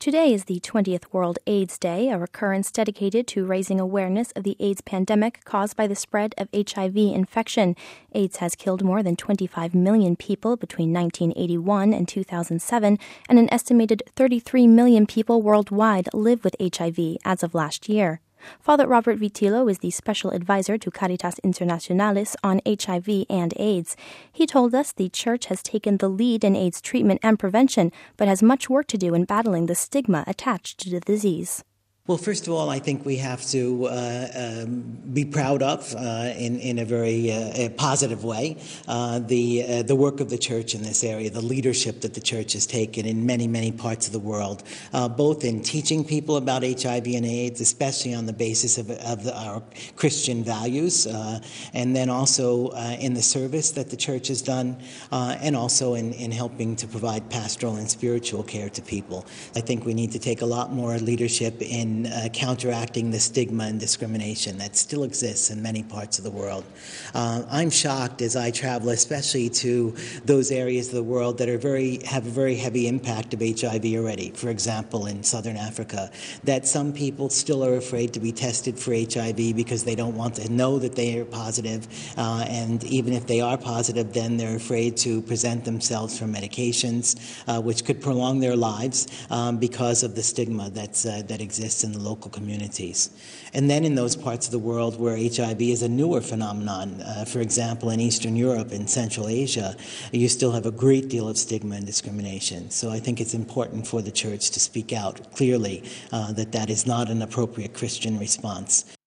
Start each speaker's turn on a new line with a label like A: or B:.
A: Today is the 20th World AIDS Day, a recurrence dedicated to raising awareness of the AIDS pandemic caused by the spread of HIV infection. AIDS has killed more than 25 million people between 1981 and 2007, and an estimated 33 million people worldwide live with HIV as of last year. Father Robert Vitillo is the special advisor to Caritas Internationalis on HIV and AIDS. He told us the church has taken the lead in AIDS treatment and prevention, but has much work to do in battling the stigma attached to the disease.
B: Well, first of all, I think we have to be proud of, in a very positive way, the work of the church in this area, the leadership that the church has taken in many, many parts of the world, both in teaching people about HIV and AIDS, especially on the basis of our Christian values, and then also in the service that the church has done, and also in helping to provide pastoral and spiritual care to people. I think we need to take a lot more leadership in counteracting the stigma and discrimination that still exists in many parts of the world. I'm shocked as I travel, especially to those areas of the world that have a very heavy impact of HIV already. For example, in Southern Africa, that some people still are afraid to be tested for HIV because they don't want to know that they are positive, and even if they are positive, then they're afraid to present themselves for medications, which could prolong their lives because of the stigma that exists in the local communities. And then in those parts of the world where HIV is a newer phenomenon, for example, in Eastern Europe and Central Asia, you still have a great deal of stigma and discrimination. So I think it's important for the church to speak out clearly that is not an appropriate Christian response.